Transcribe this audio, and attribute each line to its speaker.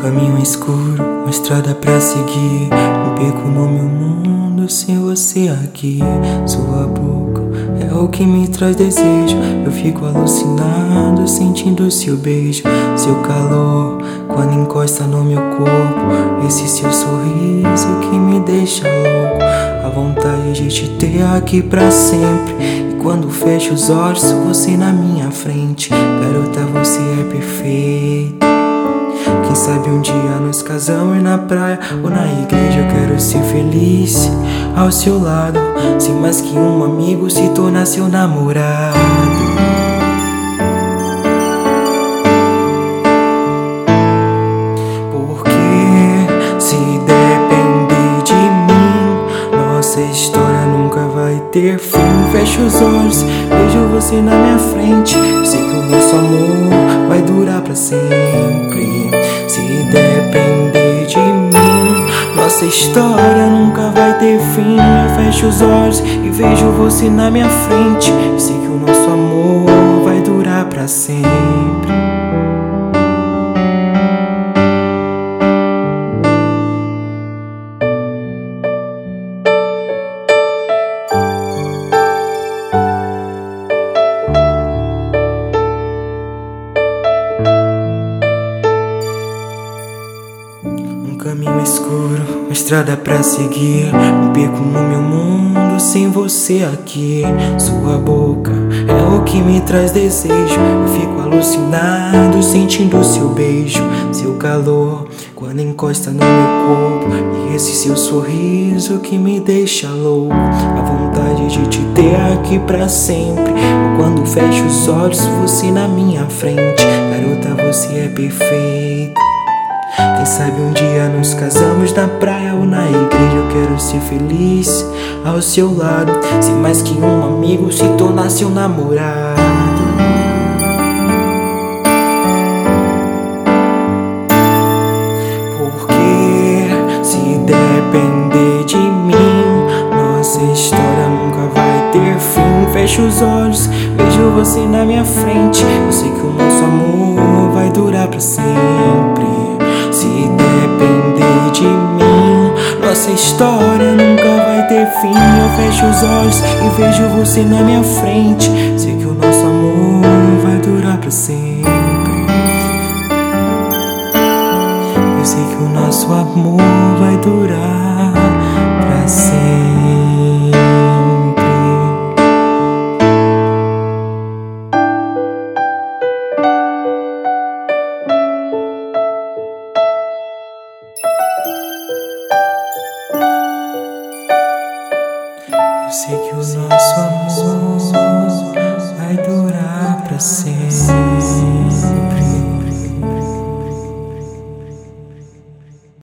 Speaker 1: Caminho escuro, uma estrada pra seguir. Me perco no meu mundo sem você aqui. Sua boca é o que me traz desejo. Eu fico alucinado sentindo seu beijo. Seu calor quando encosta no meu corpo. Esse seu sorriso que me deixa louco. A vontade de te ter aqui pra sempre. E quando fecho os olhos, você na minha frente. Garota, você é perfeita. Quem sabe um dia nos casamos na praia ou na igreja. Eu quero ser feliz ao seu lado. Ser mais que um amigo, se tornar seu namorado. Porque se depender de mim, nossa história nunca vai ter fim. Fecho os olhos, vejo você na minha frente. Eu sei que o nosso amor vai durar pra sempre. Se depender de mim, nossa história nunca vai ter fim. Eu fecho os olhos e vejo você na minha frente. Eu sei que o nosso amor vai durar pra sempre. Caminho escuro, uma estrada pra seguir. Me perco no meu mundo sem você aqui. Sua boca é o que me traz desejo. Eu fico alucinado sentindo seu beijo. Seu calor quando encosta no meu corpo. E esse seu sorriso que me deixa louco. A vontade de te ter aqui pra sempre. Quando fecho os olhos, você na minha frente. Garota, você é perfeita. Quem sabe um dia nos casamos na praia ou na igreja. Eu quero ser feliz ao seu lado. Ser mais que um amigo, se tornar seu namorado. Porque se depender de mim, nossa história nunca vai ter fim. Fecho os olhos, vejo você na minha frente. Eu sei que o nosso amor vai durar pra sempre. Se depender de mim, nossa história nunca vai ter fim. Eu fecho os olhos e vejo você na minha frente. Sei que o nosso amor vai durar pra sempre. Eu sei que o nosso amor vai durar pra sempre. Eu sei que o nosso amor vai durar pra sempre.